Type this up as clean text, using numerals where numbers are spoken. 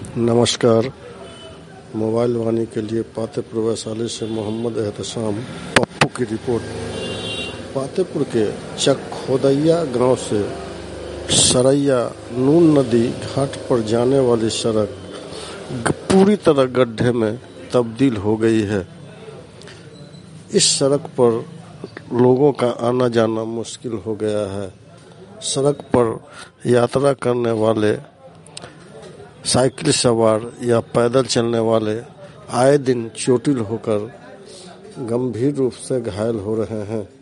नमस्कार। मोबाइल वाणी के लिए पातेपुर वैशाली से मोहम्मद एहतसाम पप्पू की रिपोर्ट। पातेपुर के चकखोदैया गांव से सरैया नून नदी घाट पर जाने वाली सड़क पूरी तरह गड्ढे में तब्दील हो गई है। इस सड़क पर लोगों का आना जाना मुश्किल हो गया है। सड़क पर यात्रा करने वाले, साइकिल सवार या पैदल चलने वाले आए दिन चोटिल होकर गंभीर रूप से घायल हो रहे हैं।